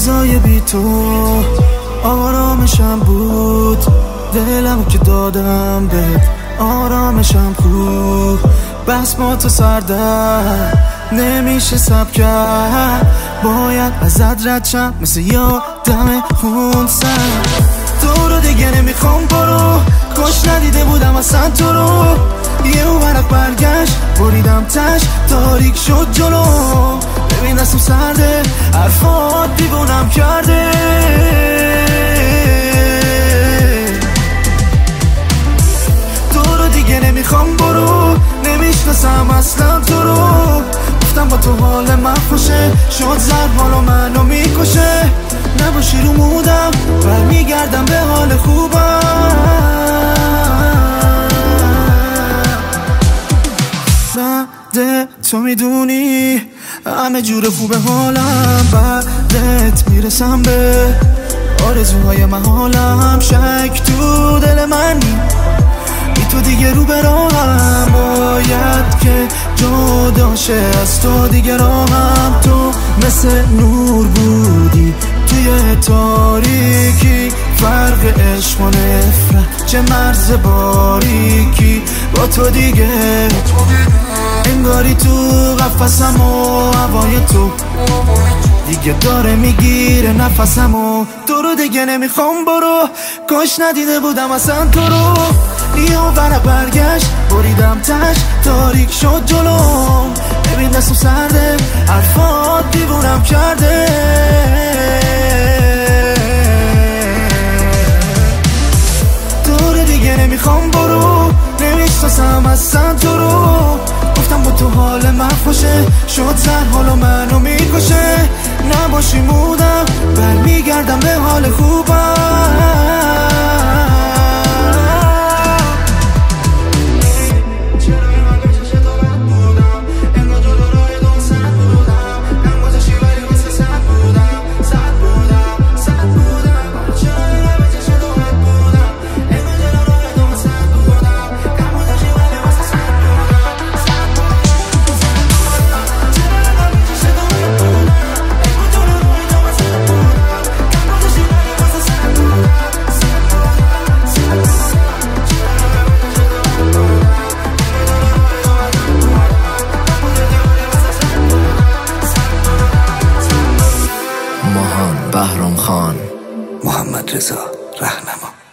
فضای بی تو آرامشم بود، دلم که دادم بهت آرامشم خوب. بس با تو سردر نمیشه سب کرد، باید ازت رد شم مثل یادم خونسن. تو رو دیگه نمیخوام برو، کاش ندیده بودم اصلا تو رو. یه ورق برگشت بریدم تش، تاریک شد جلو. ببین دستم سرده، حرفات دیوونم کرده. تو رو دیگه نمیخوام برو، نمیشناسم اصلا تو رو. گفتم با تو حال من خوشه، شد زد حالا منو میکشه. نباشی رو مودم برمیگردم به حال خوبم. بعد تو میدونی همه جور خوب حالم، بعدت میرسم به آرزوهای محالم. شک تو دل منی، بی تو دیگه رو به راهم، باید که جدا شه از تو دیگه راهم. تو مثل نور بودی توی تاریکی، فرق عشق و نفرت چه مرز باریکی. با تو دیگه انگاری تو قفسم و هوای تو دیگه داره میگیره نفسم. و تو رو دیگه نمیخوام برو، کاش ندیده بودم اصلا تو رو. یه ورق برگشت بریدم تش، تاریک شد جلو. ببین دستم سرده، حرفات دیوونم کرده. تو رو دیگه نمیخوام برو، نمیشناسم اصلا تو رو. گفتم با تو حال من خوشه، شد زن حالا منو میکشه. نباشی مودم برمیگردم به حال خوبم. بهرام خان، محمد رضا رهنما.